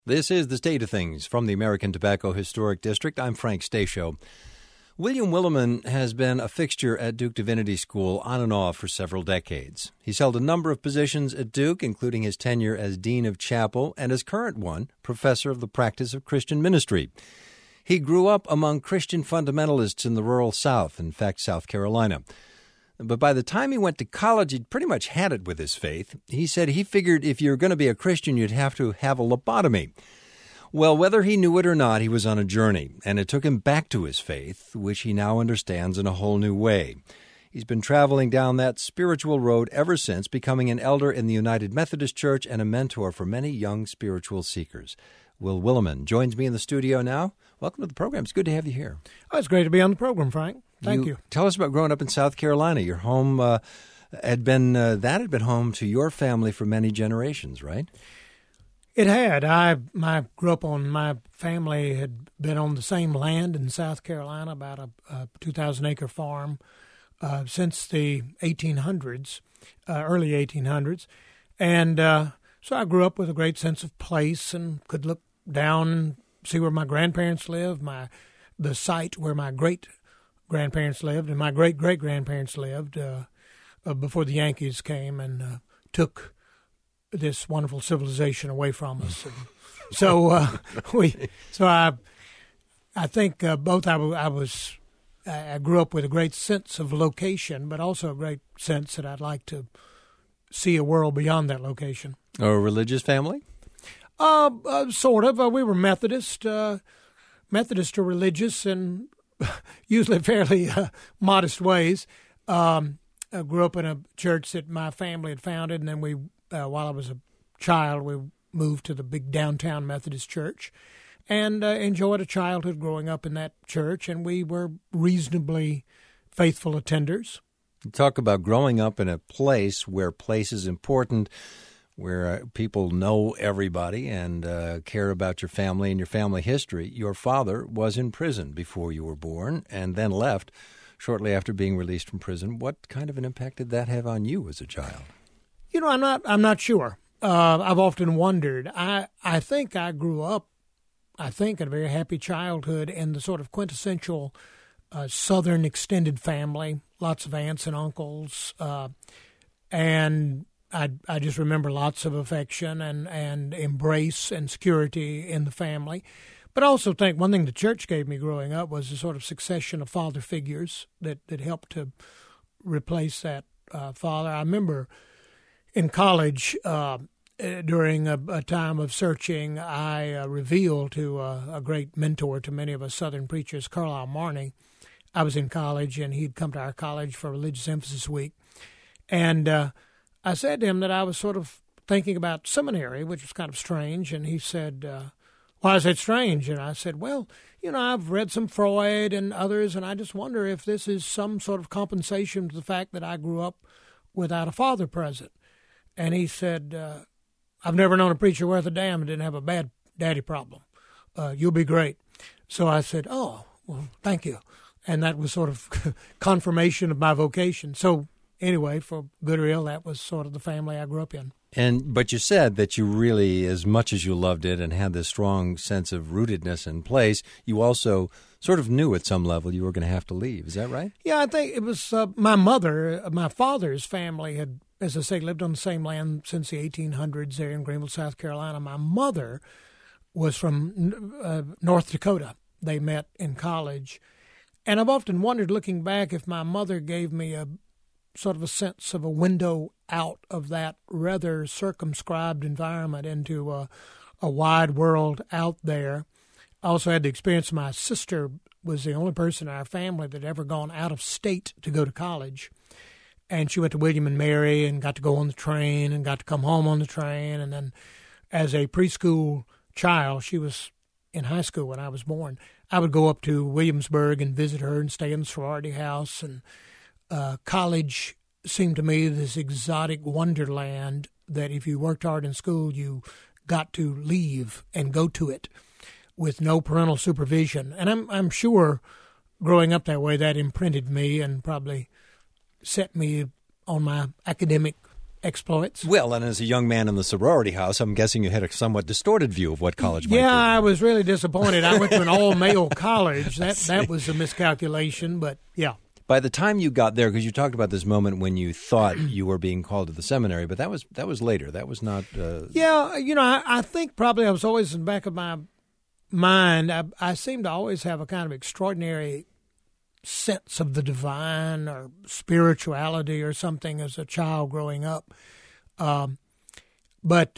This is The State of Things from the American Tobacco Historic District. I'm Frank Stasio. William Willimon has been a fixture at Duke Divinity School on and off for several decades. He's held a number of positions at Duke, including his tenure as Dean of Chapel and his current one, Professor of the Practice of Christian Ministry. He grew up among Christian fundamentalists in the rural South, in fact, South Carolina. But by the time he went to college, he'd pretty much had it with his faith. He said he figured if you're going to be a Christian, you'd have to have a lobotomy. Well, whether he knew it or not, he was on a journey, and it took him back to his faith, which he now understands in a whole new way. He's been traveling down that spiritual road ever since, becoming an elder in the United Methodist Church and a mentor for many young spiritual seekers. Will Willimon joins me in the studio now. Welcome to the program. It's good to have you here. Oh, it's great to be on the program, Frank. Thank you. Tell us about growing up in South Carolina. Your home had been home to your family for many generations, right? It had. My family had been on the same land in South Carolina, about a 2,000-acre farm, since the 1800s, early 1800s. And so I grew up with a great sense of place and could look down and see where my grandparents lived, the site where my great-grandparents lived and my great-great-grandparents lived before the Yankees came and took this wonderful civilization away from us. And so I think I grew up with a great sense of location, but also a great sense that I'd like to see a world beyond that location. A religious family? Sort of. We were Methodist. Methodist are religious in usually fairly modest ways. I grew up in a church that my family had founded, and then we, while I was a child, we moved to the big downtown Methodist church and enjoyed a childhood growing up in that church, and we were reasonably faithful attenders. You talk about growing up in a place where place is important, where people know everybody and care about your family and your family history. Your father was in prison before you were born and then left shortly after being released from prison. What kind of an impact did that have on you as a child? You know, I'm not sure. I've often wondered. I think I grew up, in a very happy childhood in the sort of quintessential Southern extended family, lots of aunts and uncles, and I just remember lots of affection and embrace and security in the family. But I also think one thing the church gave me growing up was a sort of succession of father figures that helped to replace that father. I remember in college, during a time of searching, I revealed to a great mentor to many of us Southern preachers, Carlisle Marney. I was in college, and he'd come to our college for Religious Emphasis Week. And I said to him that I was sort of thinking about seminary, which was kind of strange. And he said, why is it strange? And I said, well, you know, I've read some Freud and others, and I just wonder if this is some sort of compensation for the fact that I grew up without a father present. And he said, I've never known a preacher worth a damn who didn't have a bad daddy problem. You'll be great. So I said, oh, well, thank you. And that was sort of confirmation of my vocation. So anyway, for good or ill, that was sort of the family I grew up in. But you said that you really, as much as you loved it and had this strong sense of rootedness in place, you also sort of knew at some level you were going to have to leave. Is that right? Yeah, I think it was my father's family had, as I say, lived on the same land since the 1800s there in Greenville, South Carolina. My mother was from North Dakota. They met in college. And I've often wondered, looking back, if my mother gave me a sort of a sense of a window out of that rather circumscribed environment into a wide world out there. I also had the experience my sister was the only person in our family that had ever gone out of state to go to college. And she went to William and Mary and got to go on the train and got to come home on the train. And then as a preschool child, she was in high school when I was born, I would go up to Williamsburg and visit her and stay in the sorority house. And college seemed to me this exotic wonderland that if you worked hard in school, you got to leave and go to it with no parental supervision. And I'm sure growing up that way, that imprinted me and probably set me on my academic exploits. Well, and as a young man in the sorority house, I'm guessing you had a somewhat distorted view of what college might be. Yeah, I was really disappointed. I went to an all-male college. That was a miscalculation, but yeah. By the time you got there, because you talked about this moment when you thought you were being called to the seminary, but that was later. That was not... Yeah, I think probably I was always in the back of my mind. I seem to always have a kind of extraordinary sense of the divine or spirituality or something as a child growing up. But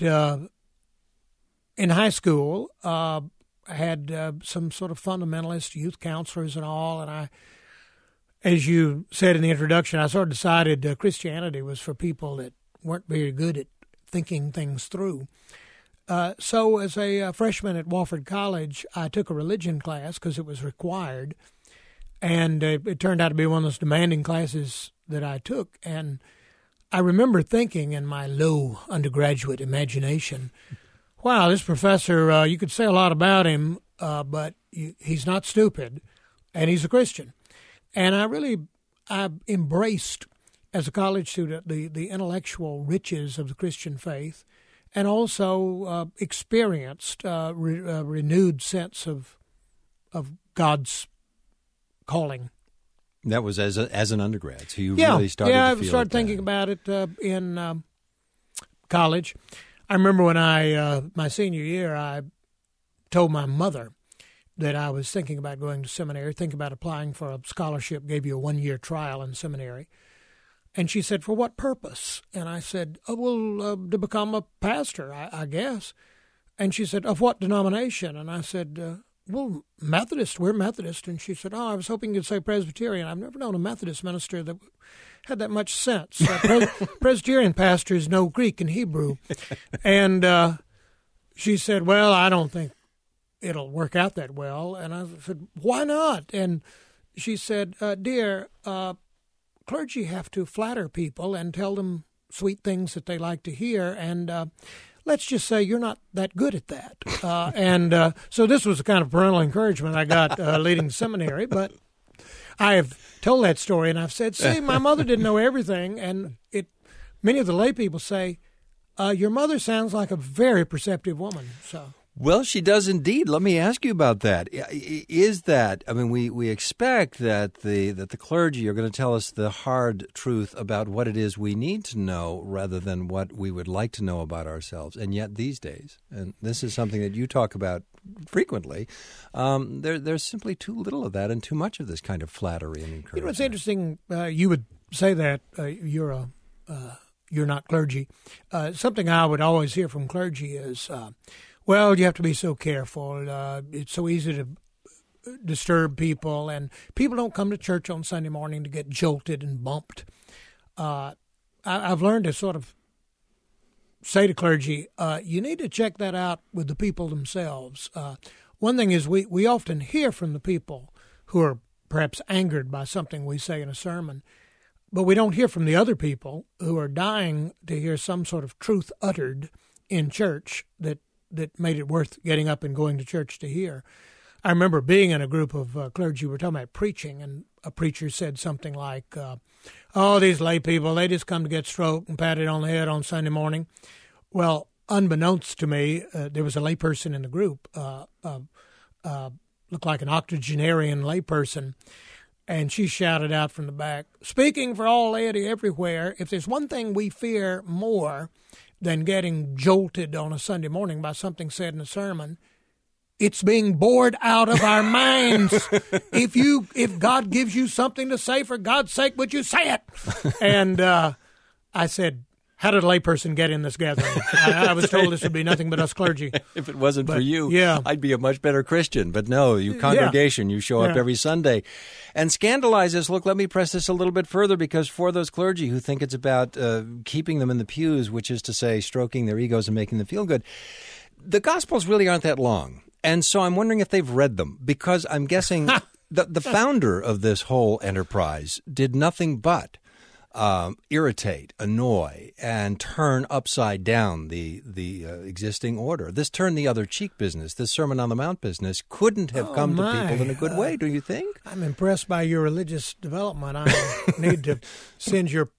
in high school, I had some sort of fundamentalist youth counselors and all, and as you said in the introduction, I sort of decided Christianity was for people that weren't very good at thinking things through. So as a freshman at Wofford College, I took a religion class because it was required, and it turned out to be one of those demanding classes that I took. And I remember thinking in my low undergraduate imagination, wow, this professor, you could say a lot about him, but he's not stupid, and he's a Christian. And I embraced, as a college student, the intellectual riches of the Christian faith, and also experienced a renewed sense of God's calling. That was as an undergrad, so you really started to feel I started thinking about it in college. I remember when my senior year, I told my mother that I was thinking about going to seminary, thinking about applying for a scholarship, gave you a 1-year trial in seminary. And she said, for what purpose? And I said, to become a pastor, I guess. And she said, of what denomination? And I said, Methodist, we're Methodist. And she said, I was hoping you'd say Presbyterian. I've never known a Methodist minister that had that much sense. Presbyterian pastors know Greek and Hebrew. And she said, well, I don't think it'll work out that well. And I said, why not? And she said, dear, clergy have to flatter people and tell them sweet things that they like to hear. And let's just say you're not that good at that. So this was the kind of parental encouragement I got leading seminary. But I have told that story, and I've said, see, my mother didn't know everything. And many of the lay people say, your mother sounds like a very perceptive woman. So. Well, she does indeed. Let me ask you about that. Is that, I mean, we expect that the clergy are going to tell us the hard truth about what it is we need to know rather than what we would like to know about ourselves. And yet these days, and this is something that you talk about frequently, there's simply too little of that and too much of this kind of flattery and encouragement. It's interesting you would say that you're not clergy. Something I would always hear from clergy is, well, you have to be so careful. It's so easy to disturb people, and people don't come to church on Sunday morning to get jolted and bumped. I've learned to sort of say to clergy, you need to check that out with the people themselves. One thing is we often hear from the people who are perhaps angered by something we say in a sermon, but we don't hear from the other people who are dying to hear some sort of truth uttered in church that made it worth getting up and going to church to hear. I remember being in a group of clergy, we were talking about preaching, and a preacher said something like, these lay people, they just come to get stroked and patted on the head on Sunday morning. Well, unbeknownst to me, there was a layperson in the group, looked like an octogenarian layperson, and she shouted out from the back, speaking for all laity everywhere, if there's one thing we fear more than getting jolted on a Sunday morning by something said in a sermon, it's being bored out of our minds. If God gives you something to say, for God's sake, would you say it? And I said, how did a layperson get in this gathering? I was told this would be nothing but us clergy. If it wasn't for you, I'd be a much better Christian. But no, you congregation, you show up every Sunday. And scandalize us. Look, let me press this a little bit further, because for those clergy who think it's about keeping them in the pews, which is to say stroking their egos and making them feel good, the Gospels really aren't that long. And so I'm wondering if they've read them, because I'm guessing the founder of this whole enterprise did nothing but irritate, annoy, and turn upside down the existing order. This turn the other cheek business, this Sermon on the Mount business, couldn't have come to people in a good way, do you think? I'm impressed by your religious development. I need to send your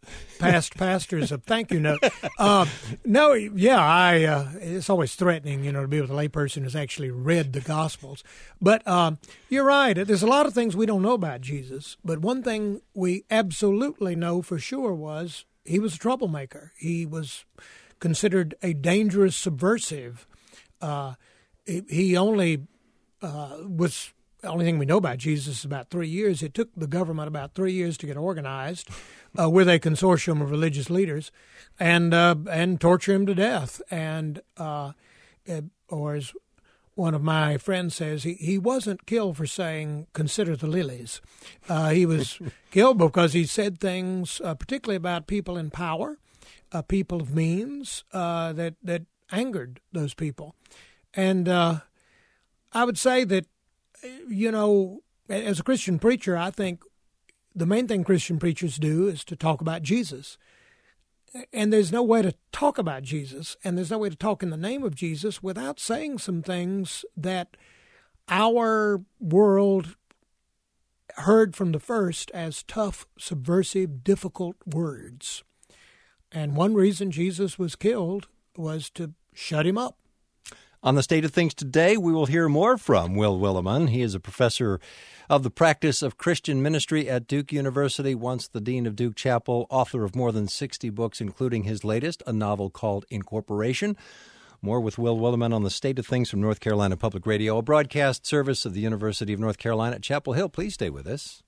past pastors a thank you note. No, yeah, it's always threatening, to be with a layperson who's actually read the Gospels. But you're right. There's a lot of things we don't know about Jesus. But one thing we absolutely know for sure was he was a troublemaker. He was considered a dangerous subversive. He only was... The only thing we know about Jesus is about 3 years. It took the government about 3 years to get organized with a consortium of religious leaders and torture him to death. And or as one of my friends says, he wasn't killed for saying, "Consider the lilies." He was killed because he said things, particularly about people in power, people of means, that angered those people. And I would say that, as a Christian preacher, I think the main thing Christian preachers do is to talk about Jesus. And there's no way to talk about Jesus, and there's no way to talk in the name of Jesus without saying some things that our world heard from the first as tough, subversive, difficult words. And one reason Jesus was killed was to shut him up. On the State of Things today, we will hear more from Will Willimon. He is a professor of the practice of Christian ministry at Duke University, once the dean of Duke Chapel, author of more than 60 books, including his latest, a novel called Incorporation. More with Will Willimon on the State of Things from North Carolina Public Radio, a broadcast service of the University of North Carolina at Chapel Hill. Please stay with us.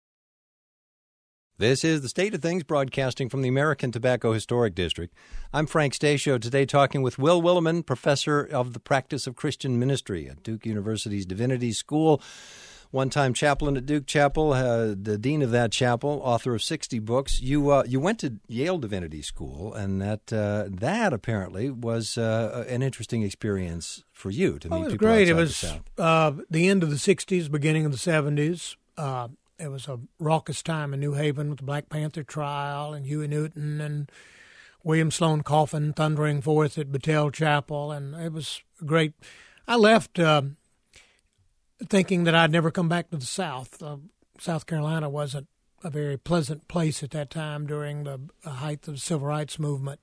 This is the State of Things, broadcasting from the American Tobacco Historic District. I'm Frank Stasio, today talking with Will Willimon, professor of the practice of Christian ministry at Duke University's Divinity School, one-time chaplain at Duke Chapel, the dean of that chapel, author of 60 books. You went to Yale Divinity School, and that apparently was an interesting experience for you to meet people great. outside It was the South. The end of the 60s, beginning of the 70s. It was a raucous time in New Haven with the Black Panther trial and Huey Newton and William Sloane Coffin thundering forth at Battelle Chapel, and it was great. I left thinking that I'd never come back to the South. South Carolina wasn't a very pleasant place at that time during the height of the Civil Rights Movement.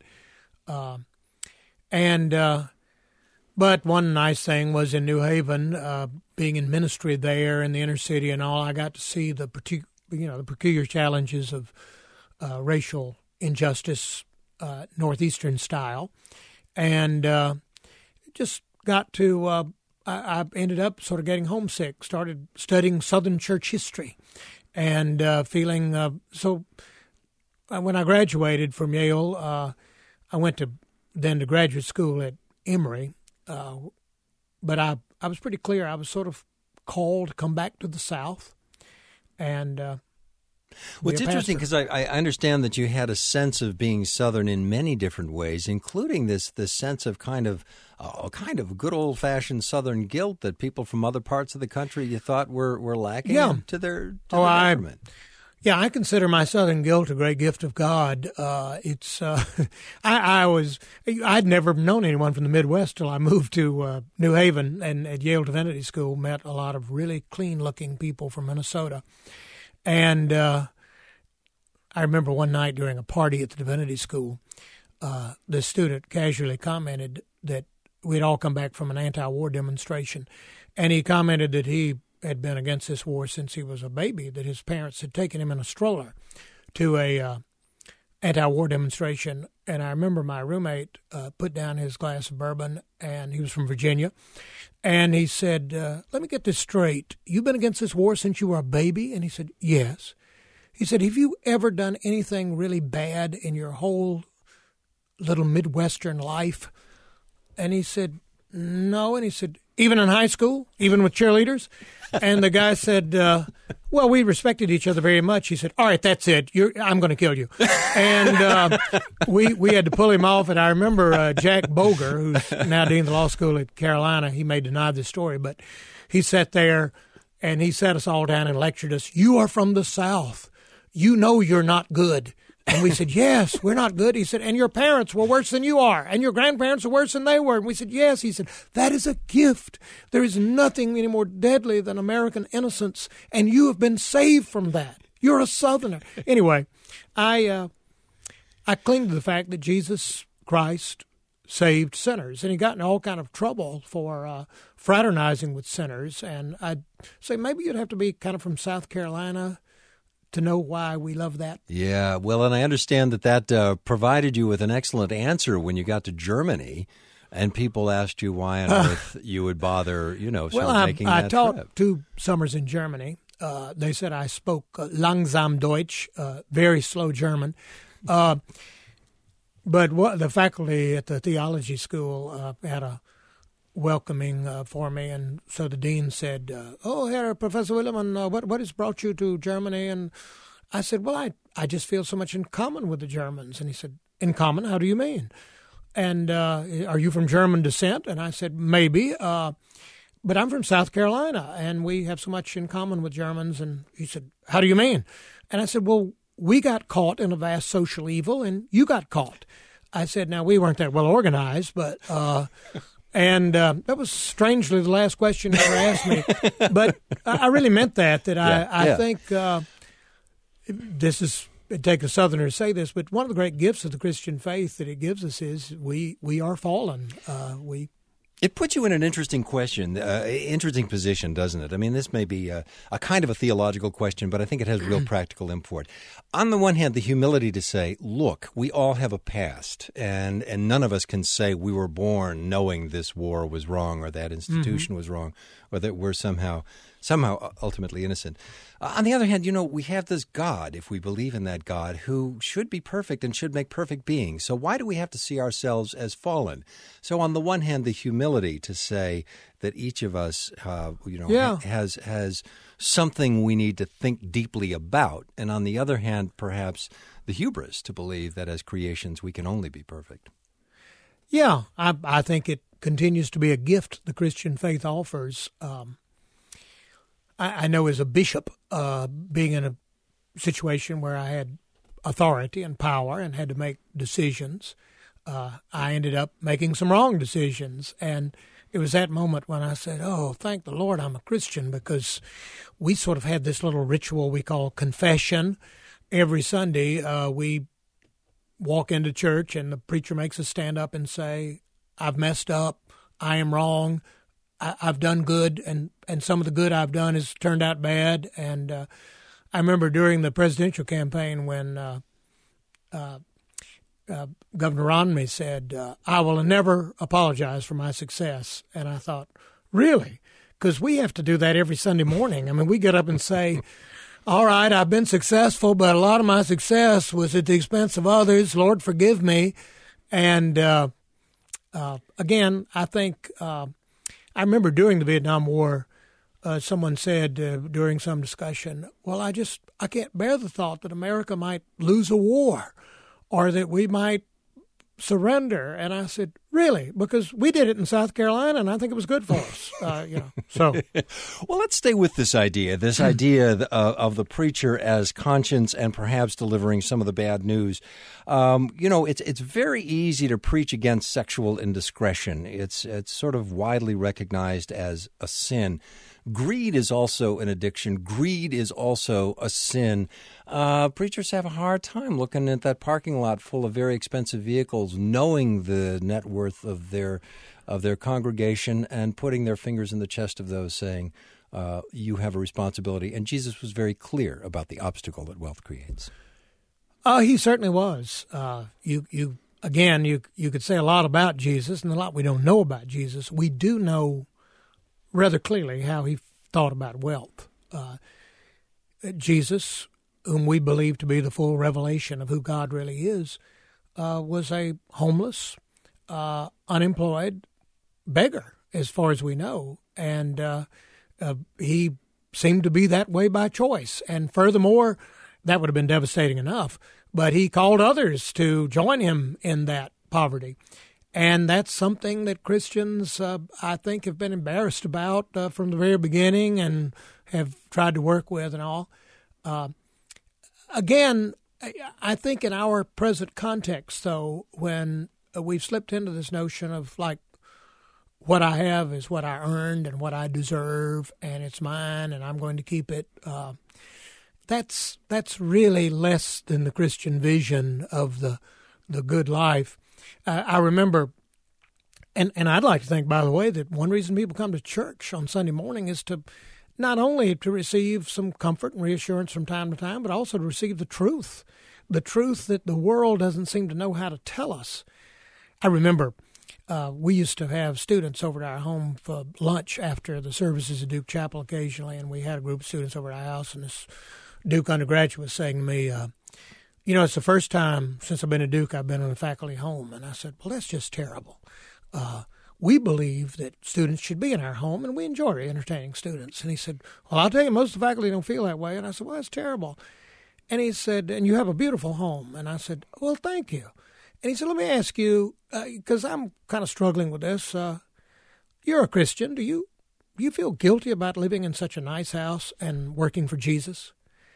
But one nice thing was in New Haven, being in ministry there in the inner city and all, I got to see the peculiar challenges of racial injustice, Northeastern style, and just got to. I ended up sort of getting homesick. Started studying Southern church history, and feeling so. When I graduated from Yale, I went to graduate school at Emory. But I was pretty clear. I was sort of called to come back to the South. And well, it's interesting because I understand that you had a sense of being Southern in many different ways, including this sense of kind of good old-fashioned Southern guilt that people from other parts of the country you thought were lacking to their detriment. Yeah, I consider my Southern guilt a great gift of God. I'd never known anyone from the Midwest till I moved to New Haven, and at Yale Divinity School met a lot of really clean-looking people from Minnesota. And I remember one night during a party at the Divinity School, the student casually commented that we'd all come back from an anti-war demonstration, and he commented that he had been against this war since he was a baby, that his parents had taken him in a stroller to a anti-war demonstration. And I remember my roommate put down his glass of bourbon, and he was from Virginia, and he said, let me get this straight. You've been against this war since you were a baby? And he said, yes. He said, have you ever done anything really bad in your whole little Midwestern life? And he said, no. And he said, even in high school, even with cheerleaders? And the guy said, well, we respected each other very much. He said, all right, that's it. I'm going to kill you. And we had to pull him off. And I remember Jack Boger, who's now dean of the law school at Carolina, he may deny this story, but he sat there and he sat us all down and lectured us. You are from the South. You know you're not good. And we said, yes, we're not good. He said, and your parents were worse than you are, and your grandparents are worse than they were. And we said, yes. He said, that is a gift. There is nothing any more deadly than American innocence, and you have been saved from that. You're a Southerner. Anyway, I I cling to the fact that Jesus Christ saved sinners, and he got in all kind of trouble for fraternizing with sinners. And I'd say maybe you'd have to be kind of from South Carolina to know why we love that. Yeah, well, and I understand that provided you with an excellent answer when you got to Germany, and people asked you why on earth you would bother, making that trip. I taught 2 summers in Germany. They said I spoke langsam Deutsch, very slow German. But the faculty at the theology school had a welcoming for me, and so the dean said, "Oh, Herr Professor Williman, what has brought you to Germany?" And I said, "Well, I just feel so much in common with the Germans." And he said, "In common? How do you mean? And are you from German descent?" And I said, "Maybe, but I'm from South Carolina, and we have so much in common with Germans." And he said, "How do you mean?" And I said, "Well, we got caught in a vast social evil, and you got caught." I said, "Now, we weren't that well organized, but..." And that was strangely the last question you ever asked me. But I really meant that I think it'd take a Southerner to say this, but one of the great gifts of the Christian faith that it gives us is we are fallen. It puts you in an interesting position, doesn't it? I mean, this may be a kind of a theological question, but I think it has real practical import. On the one hand, the humility to say, look, we all have a past, and none of us can say we were born knowing this war was wrong or that institution was wrong or that we're somehow ultimately innocent. On the other hand, we have this God, if we believe in that God, who should be perfect and should make perfect beings. So why do we have to see ourselves as fallen? So on the one hand, the humility to say that each of us, has something we need to think deeply about. And on the other hand, perhaps the hubris to believe that as creations we can only be perfect. Yeah, I think it continues to be a gift the Christian faith offers. I know as a bishop, being in a situation where I had authority and power and had to make decisions, I ended up making some wrong decisions. And it was that moment when I said, "Oh, thank the Lord I'm a Christian," because we sort of had this little ritual we call confession. Every Sunday, we walk into church and the preacher makes us stand up and say, "I've messed up, I am wrong, I've done good, and some of the good I've done has turned out bad." And I remember during the presidential campaign when Governor Romney said, "I will never apologize for my success." And I thought, really? Because we have to do that every Sunday morning. I mean, we get up and say, "All right, I've been successful, but a lot of my success was at the expense of others. Lord, forgive me." And again, I think... I remember during the Vietnam War, someone said during some discussion, "Well, I can't bear the thought that America might lose a war or that we might surrender." And I said, "Really? Because we did it in South Carolina, and I think it was good for us." So. Well, let's stay with this idea of the preacher as conscience and perhaps delivering some of the bad news. It's very easy to preach against sexual indiscretion. It's sort of widely recognized as a sin. Greed is also an addiction. Greed is also a sin. Preachers have a hard time looking at that parking lot full of very expensive vehicles, knowing the net worth of their congregation, and putting their fingers in the chest of those, saying, "You have a responsibility." And Jesus was very clear about the obstacle that wealth creates. He certainly was. You could say a lot about Jesus, and a lot we don't know about Jesus. We do know rather clearly how he thought about wealth. Jesus, whom we believe to be the full revelation of who God really is, was a homeless, unemployed beggar, as far as we know. And he seemed to be that way by choice. And furthermore, that would have been devastating enough, but he called others to join him in that poverty. And that's something that Christians, I think, have been embarrassed about from the very beginning and have tried to work with and all. Again, I think in our present context, though, when we've slipped into this notion of, like, what I have is what I earned and what I deserve, and it's mine, and I'm going to keep it, that's really less than the Christian vision of the the good life. I remember, and I'd like to think, by the way, that one reason people come to church on Sunday morning is to not only to receive some comfort and reassurance from time to time, but also to receive the truth that the world doesn't seem to know how to tell us. I remember we used to have students over at our home for lunch after the services at Duke Chapel occasionally, and we had a group of students over at our house, and this Duke undergraduate was saying to me, it's the first time since I've been at Duke I've been in a faculty home. And I said, well, that's just terrible. We believe that students should be in our home, and we enjoy entertaining students. And he said, well, I'll tell you, most of the faculty don't feel that way. And I said, well, that's terrible. And he said, and you have a beautiful home. And I said, well, thank you. And he said, let me ask you, because I'm kind of struggling with this. You're a Christian. Do you feel guilty about living in such a nice house and working for Jesus?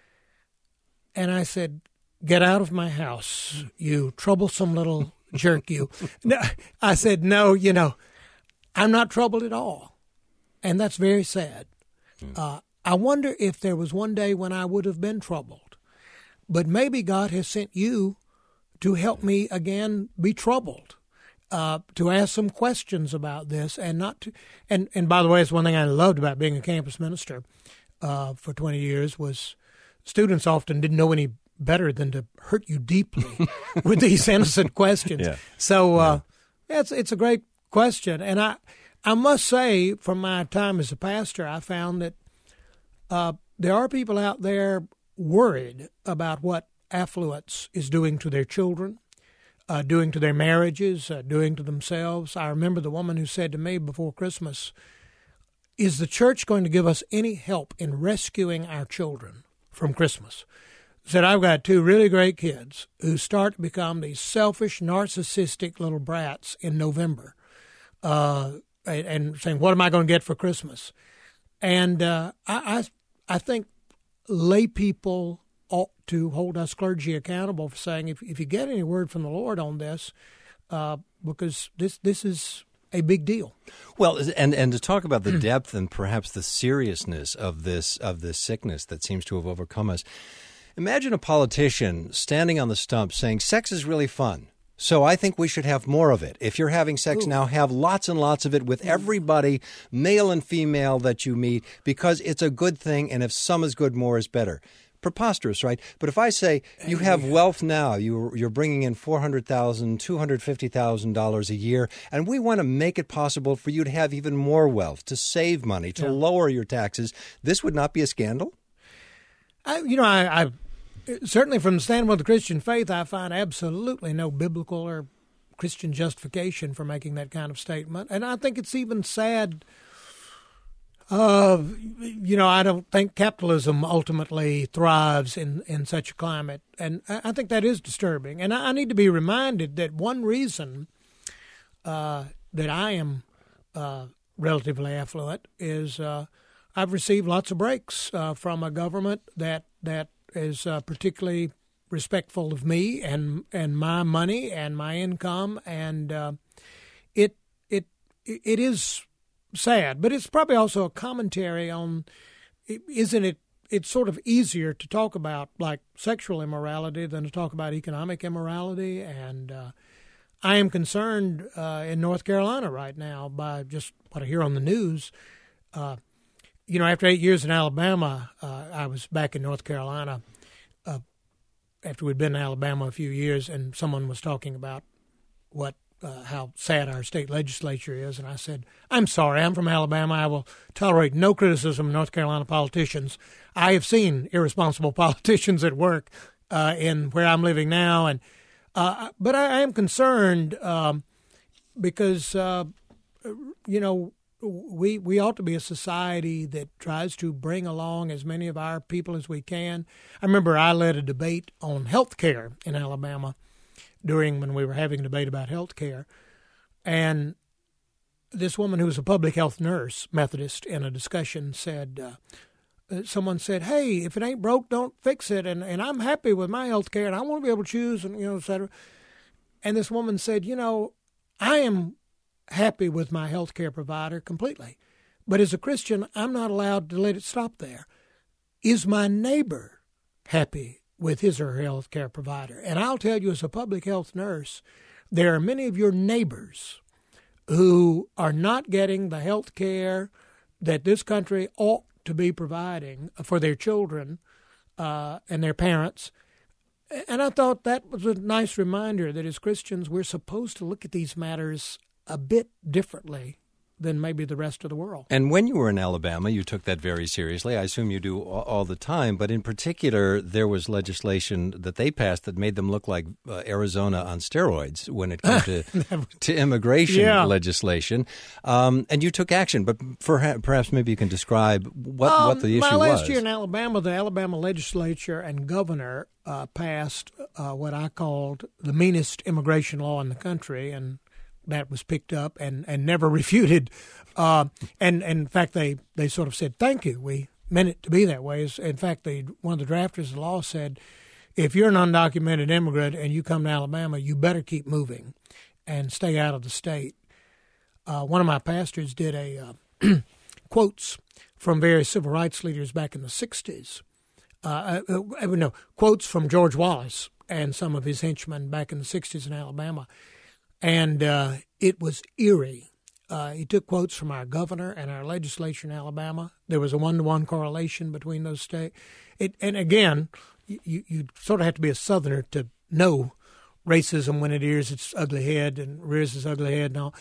And I said, get out of my house, you troublesome little jerk, you. No, I said, no, I'm not troubled at all. And that's very sad. I wonder if there was one day when I would have been troubled. But maybe God has sent you to help me again be troubled, to ask some questions about this, and not to. And by the way, it's one thing I loved about being a campus minister for 20 years was students often didn't know any better than to hurt you deeply with these innocent questions. Yeah. So it's a great question, and I must say, from my time as a pastor, I found that there are people out there worried about what affluence is doing to their children, doing to their marriages, doing to themselves. I remember the woman who said to me before Christmas, is the church going to give us any help in rescuing our children from Christmas? Said, I've got two really great kids who start to become these selfish, narcissistic little brats in November and saying, what am I going to get for Christmas? And I think lay people ought to hold us clergy accountable for saying, if you get any word from the Lord on this, because this is a big deal. Well, and to talk about the depth and perhaps the seriousness of this sickness that seems to have overcome us, imagine a politician standing on the stump saying, sex is really fun, so I think we should have more of it. If you're having sex now, have lots and lots of it with everybody, male and female, that you meet, because it's a good thing, and if some is good, more is better. Preposterous, right? But if I say you have wealth now, you're bringing in $400,000, $250,000 a year, and we want to make it possible for you to have even more wealth, to save money, to lower your taxes, this would not be a scandal? I certainly from the standpoint of the Christian faith, I find absolutely no biblical or Christian justification for making that kind of statement. And I think it's even sad. I don't think capitalism ultimately thrives in such a climate. And I think that is disturbing. And I need to be reminded that one reason that I am relatively affluent is I've received lots of breaks from a government that is particularly respectful of me and my money and my income, and it is sad, but it's probably also a commentary on, isn't it? It's sort of easier to talk about like sexual immorality than to talk about economic immorality, and I am concerned in North Carolina right now by just what I hear on the news. After 8 years in Alabama, I was back in North Carolina after we'd been in Alabama a few years, and someone was talking about how sad our state legislature is, and I said, I'm sorry, I'm from Alabama. I will tolerate no criticism of North Carolina politicians. I have seen irresponsible politicians at work in where I'm living now, and but I am concerned because, we ought to be a society that tries to bring along as many of our people as we can. I remember I led a debate on health care in Alabama when we were having a debate about health care. And this woman who was a public health nurse, Methodist, in a discussion said, someone said, hey, if it ain't broke, don't fix it. And I'm happy with my health care, and I want to be able to choose, and, et cetera. And this woman said, I am happy with my health care provider completely. But as a Christian, I'm not allowed to let it stop there. Is my neighbor happy with his or her health care provider. And I'll tell you, as a public health nurse, there are many of your neighbors who are not getting the health care that this country ought to be providing for their children and their parents. And I thought that was a nice reminder that as Christians, we're supposed to look at these matters a bit differently than maybe the rest of the world. And when you were in Alabama, you took that very seriously. I assume you do all the time. But in particular, there was legislation that they passed that made them look like Arizona on steroids when it came to immigration legislation. And you took action. But perhaps maybe you can describe what the issue was. My last year in Alabama, the Alabama legislature and governor passed what I called the meanest immigration law in the country, and that was picked up and never refuted. And in fact, they sort of said, thank you. We meant it to be that way. In fact, one of the drafters of the law said, if you're an undocumented immigrant and you come to Alabama, you better keep moving and stay out of the state. One of my pastors did a quotes from various civil rights leaders back in the 60s. Quotes from George Wallace and some of his henchmen back in the 60s in Alabama. And it was eerie. He took quotes from our governor and our legislature in Alabama. There was a one-to-one correlation between those states. And again, you sort of have to be a Southerner to know racism when it rears its ugly head and rears its ugly head and all.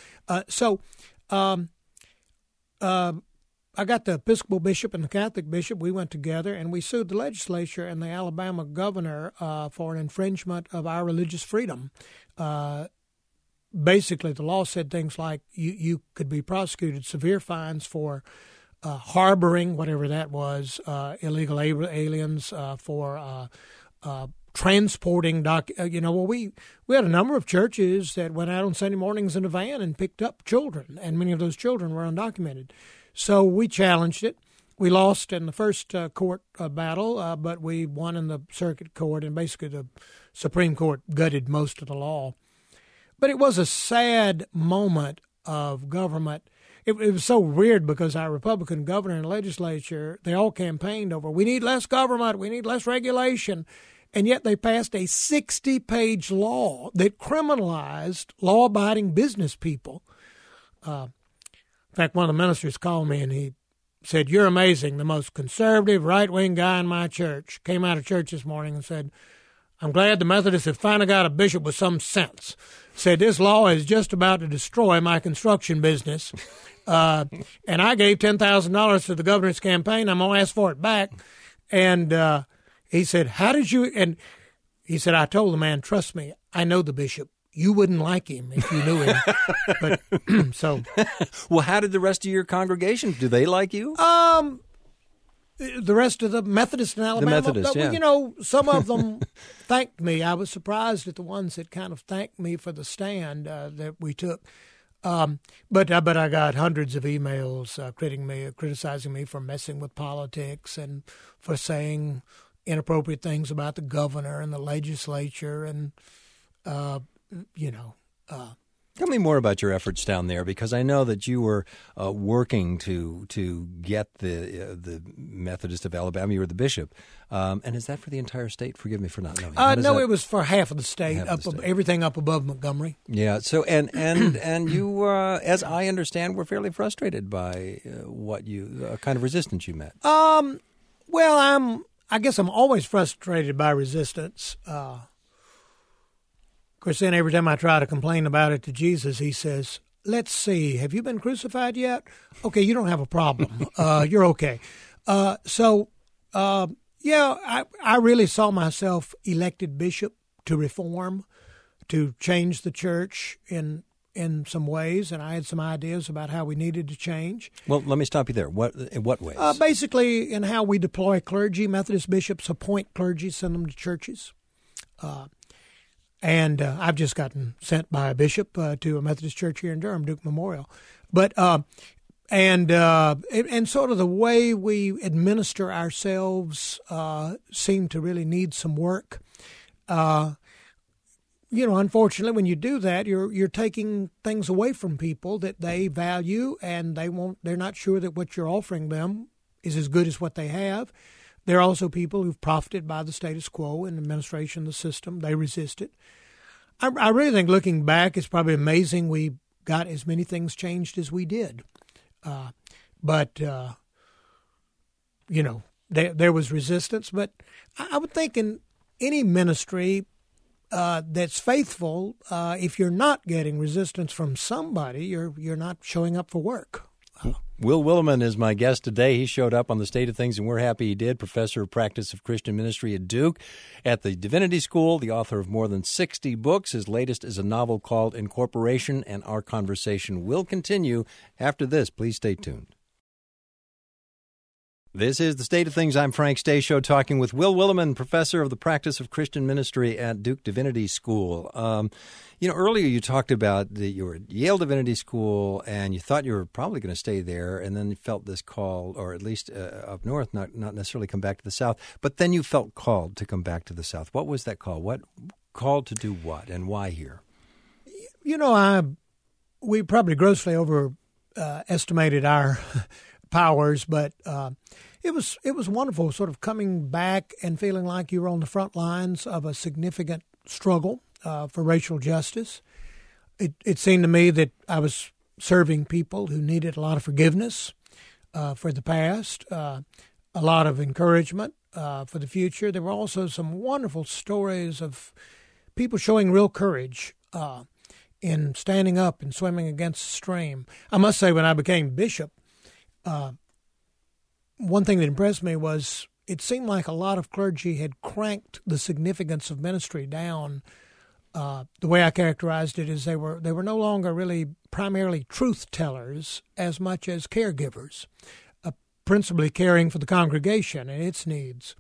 I got the Episcopal bishop and the Catholic bishop. We went together and we sued the legislature and the Alabama governor for an infringement of our religious freedom. Basically, the law said things like you could be prosecuted, severe fines for harboring, whatever that was, illegal aliens, for transporting. We had a number of churches that went out on Sunday mornings in a van and picked up children, and many of those children were undocumented. So we challenged it. We lost in the first court battle, but we won in the circuit court, and basically the Supreme Court gutted most of the law. But it was a sad moment of government. It was so weird because our Republican governor and legislature, they all campaigned over, we need less government, we need less regulation. And yet they passed a 60-page law that criminalized law-abiding business people. In fact, one of the ministers called me and he said, you're amazing. The most conservative, right-wing guy in my church came out of church this morning and said, I'm glad the Methodists have finally got a bishop with some sense. Said this law is just about to destroy my construction business. And I gave $10,000 to the governor's campaign. I'm going to ask for it back. And he said, how did you? And he said, I told the man, trust me, I know the bishop. You wouldn't like him if you knew him. But so. Well, how did the rest of your congregation? Do they like you? The rest of the Methodists in Alabama, the Methodists, yeah. Some of them thanked me. I was surprised at the ones that kind of thanked me for the stand that we took. But I got hundreds of emails criticizing me for messing with politics and for saying inappropriate things about the governor and the legislature and Tell me more about your efforts down there, because I know that you were working to get the Methodist of Alabama. You were the bishop, and is that for the entire state? Forgive me for not knowing. No, it was for half of the state, everything up above Montgomery. Yeah. So and you, as I understand, were fairly frustrated by what kind of resistance you met. Well, I guess I'm always frustrated by resistance. Of course, then every time I try to complain about it to Jesus, he says, let's see, have you been crucified yet? Okay, you don't have a problem. You're okay. I really saw myself elected bishop to reform, to change the church in some ways, and I had some ideas about how we needed to change. Well, let me stop you there. In what ways? Basically, in how we deploy clergy. Methodist bishops appoint clergy, send them to churches. And I've just gotten sent by a bishop to a Methodist church here in Durham, Duke Memorial. But and sort of the way we administer ourselves seem to really need some work. Unfortunately, when you do that, you're taking things away from people that they value, and they're not sure that what you're offering them is as good as what they have. There are also people who've profited by the status quo and administration of the system. They resist it. I really think looking back, it's probably amazing we got as many things changed as we did. But there was resistance. But I would think in any ministry that's faithful, if you're not getting resistance from somebody, you're not showing up for work. Will Willimon is my guest today. He showed up on The State of Things, and we're happy he did. Professor of Practice of Christian Ministry at Duke, at the Divinity School, the author of more than 60 books. His latest is a novel called Incorporation, and our conversation will continue after this. Please stay tuned. This is The State of Things. I'm Frank Stasio, talking with Will Willimon, professor of the Practice of Christian Ministry at Duke Divinity School. Earlier you talked about that you were at Yale Divinity School, and you thought you were probably going to stay there, and then you felt this call, or at least up north, not necessarily come back to the South, but then you felt called to come back to the South. What was that call? What called to do what, and why here? We probably grossly overestimated our powers, but it was wonderful sort of coming back and feeling like you were on the front lines of a significant struggle for racial justice. It seemed to me that I was serving people who needed a lot of forgiveness for the past, a lot of encouragement for the future. There were also some wonderful stories of people showing real courage in standing up and swimming against the stream. I must say, when I became bishop, one thing that impressed me was it seemed like a lot of clergy had cranked the significance of ministry down. The way I characterized it is they were no longer really primarily truth tellers as much as caregivers, principally caring for the congregation and its needs,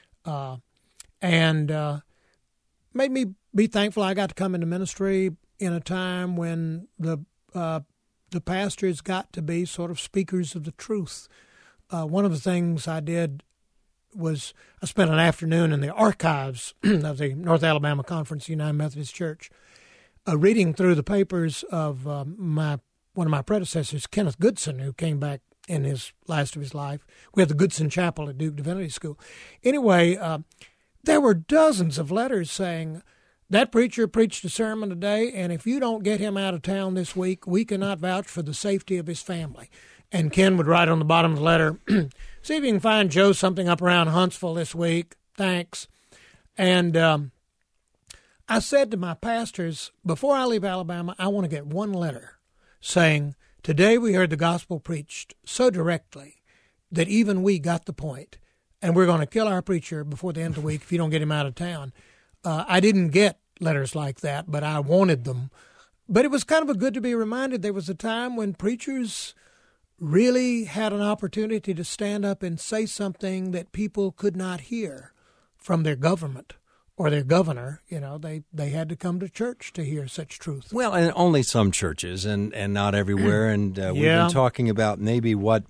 and made me be thankful I got to come into ministry in a time when the pastors got to be sort of speakers of the truth. One of the things I did was I spent an afternoon in the archives of the North Alabama Conference United Methodist Church, reading through the papers of one of my predecessors, Kenneth Goodson, who came back in his last of his life. We had the Goodson Chapel at Duke Divinity School. Anyway, there were dozens of letters saying, that preacher preached a sermon today, and if you don't get him out of town this week, we cannot vouch for the safety of his family. And Ken would write on the bottom of the letter, see if you can find Joe something up around Huntsville this week. Thanks. And I said to my pastors, before I leave Alabama, I want to get one letter saying, today we heard the gospel preached so directly that even we got the point, and we're going to kill our preacher before the end of the week if you don't get him out of town. I didn't get letters like that, but I wanted them. But it was kind of good to be reminded there was a time when preachers really had an opportunity to stand up and say something that people could not hear from their government or their governor. They had to come to church to hear such truth. Well, and only some churches, and not everywhere. And we've been talking about maybe what's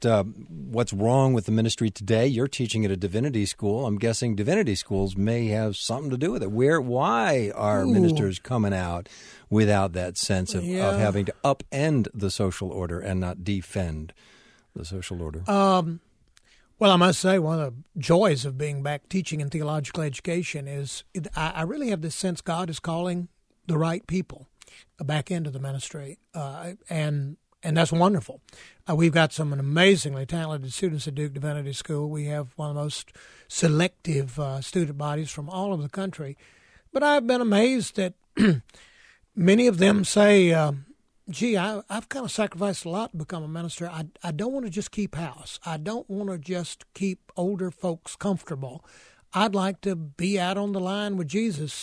wrong with the ministry today. You're teaching at a divinity school. I'm guessing divinity schools may have something to do with it. Why are ministers coming out without that sense of having to upend the social order and not defend the social order? Well, I must say one of the joys of being back teaching in theological education is I really have this sense God is calling the right people back into the ministry, and that's wonderful. We've got some amazingly talented students at Duke Divinity School. We have one of the most selective student bodies from all over the country. But I've been amazed that many of them say, I've kind of sacrificed a lot to become a minister. I don't want to just keep house. I don't want to just keep older folks comfortable. I'd like to be out on the line with Jesus.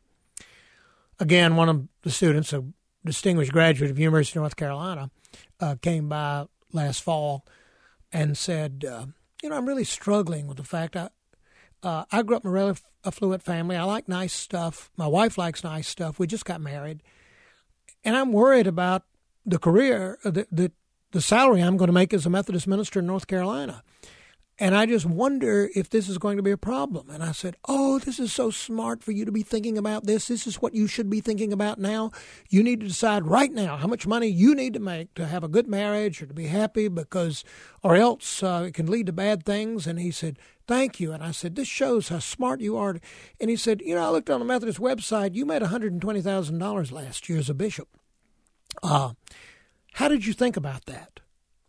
Again, one of the students, a distinguished graduate of University of North Carolina, came by last fall and said, I'm really struggling with the fact I grew up in a really affluent family. I like nice stuff. My wife likes nice stuff. We just got married. And I'm worried about the career, the salary I'm going to make as a Methodist minister in North Carolina. And I just wonder if this is going to be a problem. And I said, oh, this is so smart for you to be thinking about this. This is what you should be thinking about now. You need to decide right now how much money you need to make to have a good marriage or to be happy, or else it can lead to bad things. And he said, thank you. And I said, this shows how smart you are. And he said, I looked on the Methodist website. You made $120,000 last year as a bishop. How did you think about that?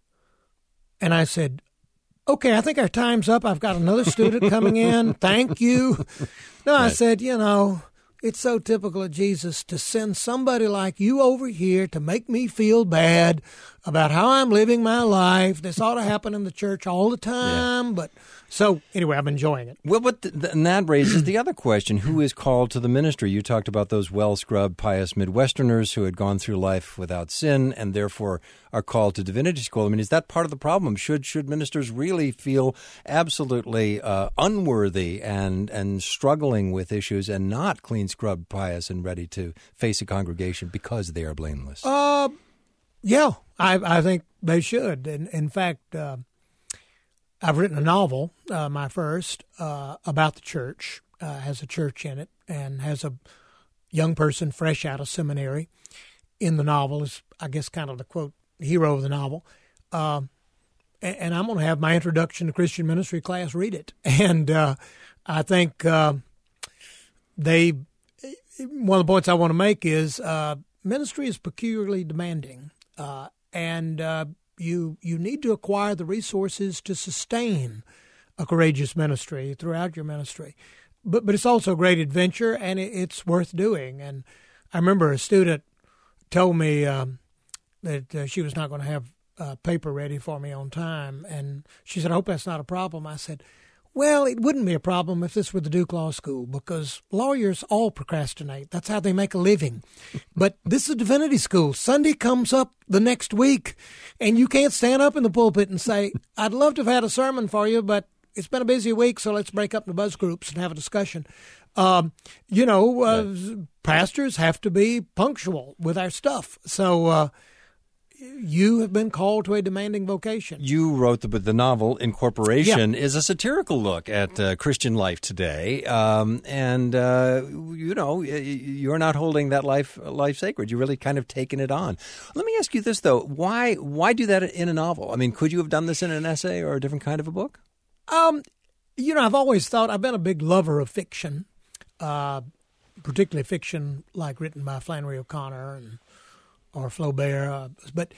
And I said, okay, I think our time's up. I've got another student coming in. Thank you. No, I said, it's so typical of Jesus to send somebody like you over here to make me feel bad about how I'm living my life. This ought to happen in the church all the time. But so anyway, I'm enjoying it. Well, and that raises the other question. Who is called to the ministry? You talked about those well-scrubbed, pious Midwesterners who had gone through life without sin and therefore are called to divinity school. I mean, is that part of the problem? Should ministers really feel absolutely unworthy and struggling with issues and not clean-scrubbed, pious, and ready to face a congregation because they are blameless? Yeah, I think they should. In fact, I've written a novel, my first, about the church, has a church in it, and has a young person fresh out of seminary in the novel is, I guess, kind of the, quote, hero of the novel. And I'm going to have my introduction to Christian ministry class read it. And I think one of the points I want to make is ministry is peculiarly demanding, and you need to acquire the resources to sustain a courageous ministry throughout your ministry. But it's also a great adventure, and it's worth doing. And I remember a student told me that she was not going to have paper ready for me on time, and she said, I hope that's not a problem. I said, well, it wouldn't be a problem if this were the Duke Law School, because lawyers all procrastinate. That's how they make a living. But this is a divinity school. Sunday comes up the next week, and you can't stand up in the pulpit and say, I'd love to have had a sermon for you, but it's been a busy week, so let's break up into buzz groups and have a discussion. Pastors have to be punctual with our stuff. So you have been called to a demanding vocation. You wrote the novel Incorporation is a satirical look at Christian life today, you're not holding that life sacred. You're really kind of taking it on. Let me ask you this though: why do that in a novel? I mean, could you have done this in an essay or a different kind of a book? I've always thought I've been a big lover of fiction, particularly fiction like written by Flannery O'Connor or Flaubert. But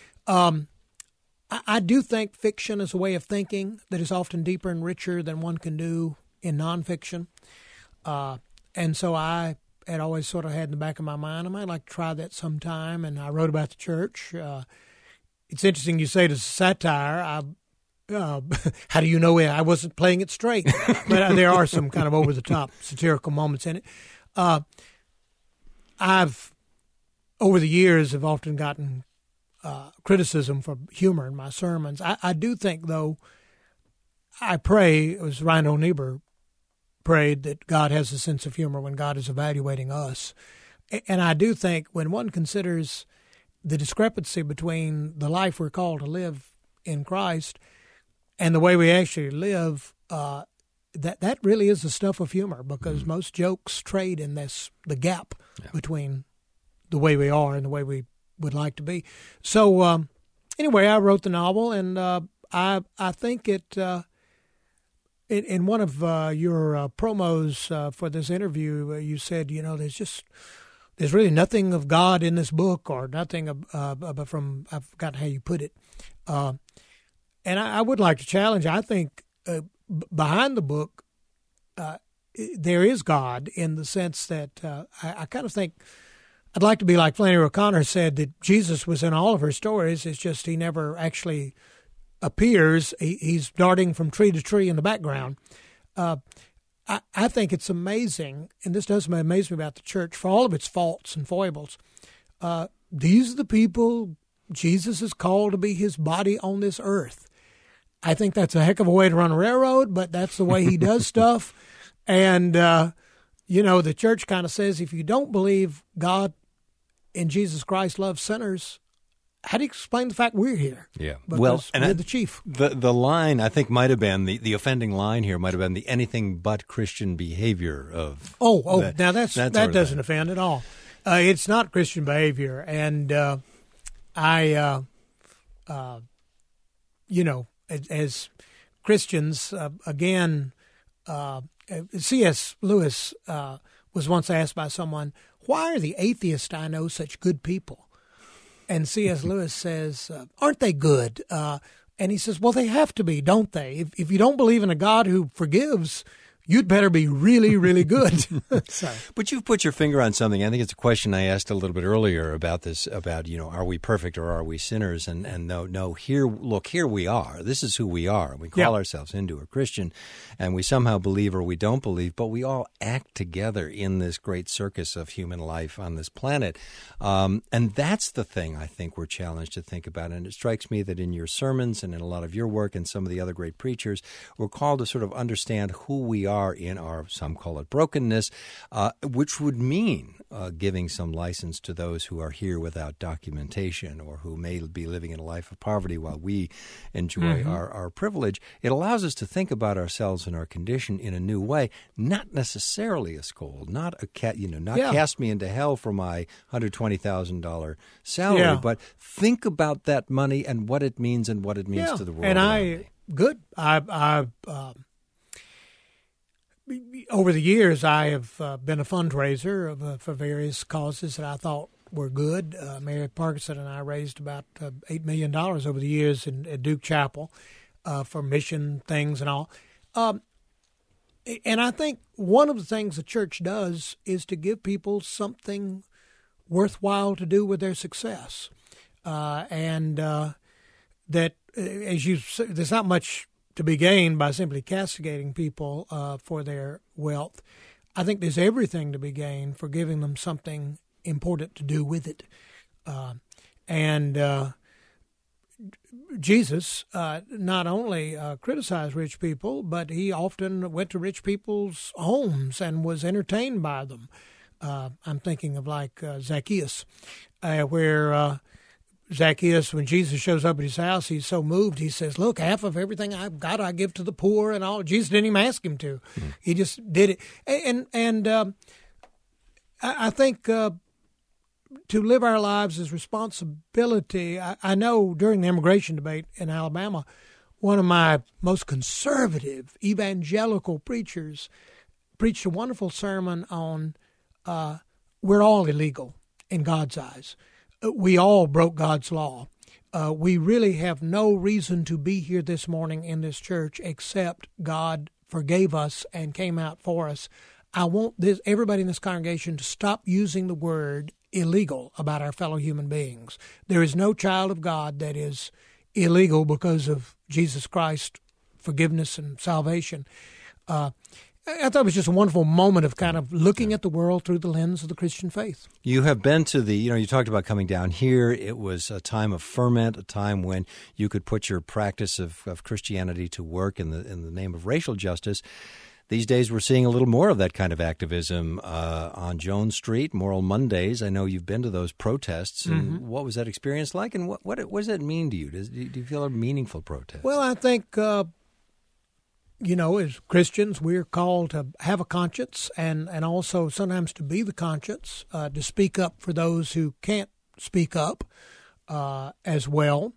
I do think fiction is a way of thinking that is often deeper and richer than one can do in nonfiction. And so I had always sort of had in the back of my mind, I might like to try that sometime. And I wrote about the church. It's interesting you say it's a satire. How do you know I wasn't playing it straight? But there are some kind of over-the-top satirical moments in it. I've, over the years, have often gotten criticism for humor in my sermons. I do think, though, I pray, it was Reinhold Niebuhr prayed, that God has a sense of humor when God is evaluating us. And I do think when one considers the discrepancy between the life we're called to live in Christ and the way we actually live, that really is the stuff of humor, because most jokes trade in the gap between the way we are and the way we would like to be. So anyway, I wrote the novel, and I think it in one of your promos for this interview, you said, there's really nothing of God in this book, or nothing from, I've forgotten how you put it. And I would like to challenge, I think behind the book, there is God, in the sense that I kind of think I'd like to be like Flannery O'Connor said, that Jesus was in all of her stories. It's just he never actually appears. He's darting from tree to tree in the background. I think it's amazing, and this does amaze me about the church, for all of its faults and foibles. These are the people Jesus is called to be his body on this earth. I think that's a heck of a way to run a railroad, but that's the way he does stuff. And, the church kind of says, if you don't believe God in Jesus Christ loves sinners, how do you explain the fact we're here? Yeah. Because we're the chief. The line, I think, might have been, the offending line here might have been the anything but Christian behavior of... Now that doesn't offend at all. It's not Christian behavior. And as Christians, again, C.S. Lewis was once asked by someone, why are the atheists I know such good people? And C.S. Lewis says, aren't they good? And he says, well, they have to be, don't they? If you don't believe in a God who forgives, you'd better be really, really good. So. But you've put your finger on something. I think it's a question I asked a little bit earlier about this, about, are we perfect or are we sinners? And no, here we are. This is who we are. We call ourselves Hindu or Christian, and we somehow believe or we don't believe, but we all act together in this great circus of human life on this planet. And that's the thing I think we're challenged to think about. And it strikes me that in your sermons and in a lot of your work and some of the other great preachers, we're called to sort of understand who we are in our, some call it brokenness, which would mean giving some license to those who are here without documentation or who may be living in a life of poverty while we enjoy our privilege. It allows us to think about ourselves and our condition in a new way, not necessarily a scold, not cast me into hell for my $120,000 salary, but think about that money and what it means and what it means to the world. And over the years, I have been a fundraiser for various causes that I thought were good. Mary Parkinson and I raised about $8 million over the years at Duke Chapel for mission things and all. And I think one of the things the church does is to give people something worthwhile to do with their success. That, as you said, there's not much to be gained by simply castigating people for their wealth. I think there's everything to be gained for giving them something important to do with it. Jesus not only criticized rich people, but he often went to rich people's homes and was entertained by them. I'm thinking of like Zacchaeus, where Zacchaeus, when Jesus shows up at his house, he's so moved. He says, look, half of everything I've got, I give to the poor and all. Jesus didn't even ask him to. He just did it. And I think to live our lives as responsibility, I know during the immigration debate in Alabama, one of my most conservative evangelical preachers preached a wonderful sermon on we're all illegal in God's eyes. We all broke God's law. We really have no reason to be here this morning in this church except God forgave us and came out for us. I want everybody in this congregation to stop using the word illegal about our fellow human beings. There is no child of God that is illegal because of Jesus Christ's forgiveness and salvation. I thought it was just a wonderful moment of kind of looking at the world through the lens of the Christian faith. You have been to you talked about coming down here. It was a time of ferment, a time when you could put your practice of Christianity to work in the name of racial justice. These days we're seeing a little more of that kind of activism on Jones Street, Moral Mondays. I know you've been to those protests. And what was that experience like, and what does that mean to you? Do you feel a meaningful protest? Well, I think... as Christians, we're called to have a conscience and also sometimes to be the conscience, to speak up for those who can't speak up as well.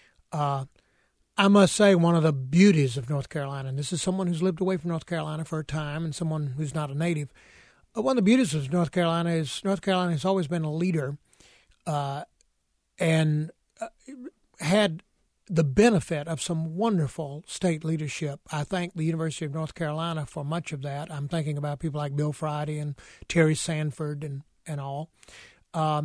I must say one of the beauties of North Carolina, and this is someone who's lived away from North Carolina for a time and someone who's not a native, one of the beauties of North Carolina is North Carolina has always been a leader and had the benefit of some wonderful state leadership. I thank the University of North Carolina for much of that. I'm thinking about people like Bill Friday and Terry Sanford and all. I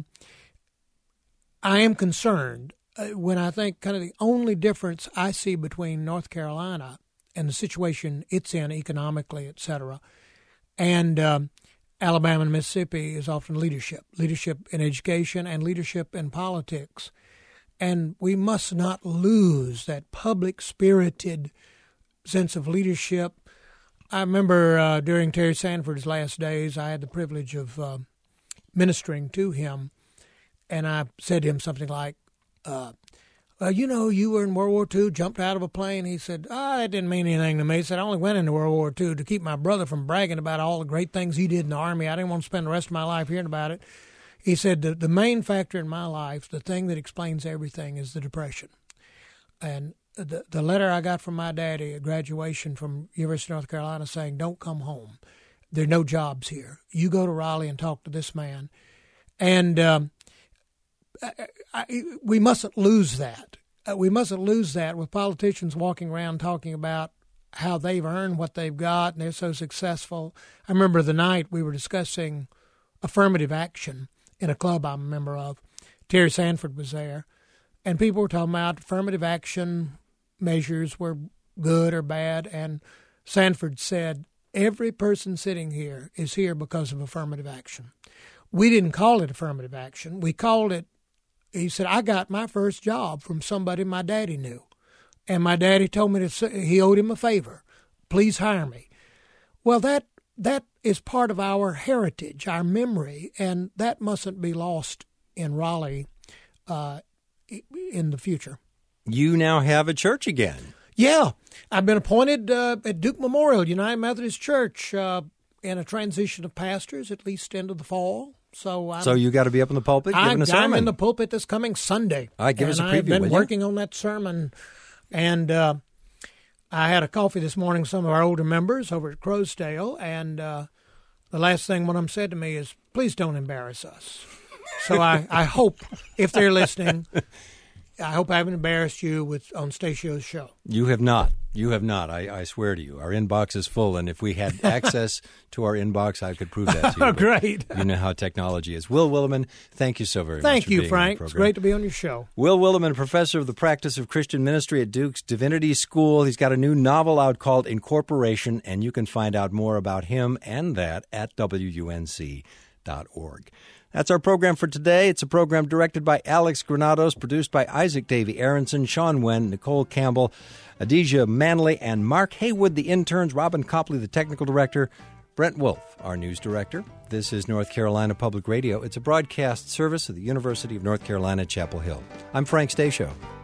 am concerned when I think kind of the only difference I see between North Carolina and the situation it's in economically, et cetera, and Alabama and Mississippi is often leadership in education and leadership in politics. And we must not lose that public-spirited sense of leadership. I remember during Terry Sanford's last days, I had the privilege of ministering to him, and I said to him something like, You were in World War II, jumped out of a plane. He said, that didn't mean anything to me. He said, I only went into World War II to keep my brother from bragging about all the great things he did in the Army. I didn't want to spend the rest of my life hearing about it. He said, the main factor in my life, the thing that explains everything, is the Depression. And the letter I got from my daddy at graduation from University of North Carolina saying, don't come home. There are no jobs here. You go to Raleigh and talk to this man. And we mustn't lose that. We mustn't lose that with politicians walking around talking about how they've earned what they've got and they're so successful. I remember the night we were discussing affirmative action in a club I'm a member of. Terry Sanford was there, and people were talking about affirmative action measures were good or bad, and Sanford said, every person sitting here is here because of affirmative action. We didn't call it affirmative action. We called it, he said, I got my first job from somebody my daddy knew. And my daddy told me he owed him a favor. Please hire me. Well, that is part of our heritage, our memory, and that mustn't be lost in Raleigh in the future. You now have a church again. Yeah. I've been appointed at Duke Memorial United Methodist Church in a transition of pastors, at least into the fall. So you got to be up in the pulpit giving a sermon. I'm in the pulpit this coming Sunday. All right, give us a preview, I've been working on that sermon, and I had a coffee this morning with some of our older members over at Crowsdale, and the last thing one of them said to me is, please don't embarrass us. So I hope, if they're listening, I hope I haven't embarrassed you on Stacio's show. You have not. You have not. I swear to you. Our inbox is full, and if we had access to our inbox, I could prove that to you. Great. You know how technology is. Will Willimon, thank you so very much. Thank you, Frank. It's great to be on your show. Will Willimon, professor of the practice of Christian ministry at Duke's Divinity School. He's got a new novel out called Incorporation, and you can find out more about him and that at WUNC.org. That's our program for today. It's a program directed by Alex Granados, produced by Isaac Davey Aronson, Sean Wen, Nicole Campbell, Adijah Manley, and Mark Haywood, the interns, Robin Copley, the technical director, Brent Wolf, our news director. This is North Carolina Public Radio. It's a broadcast service of the University of North Carolina, Chapel Hill. I'm Frank Stasio.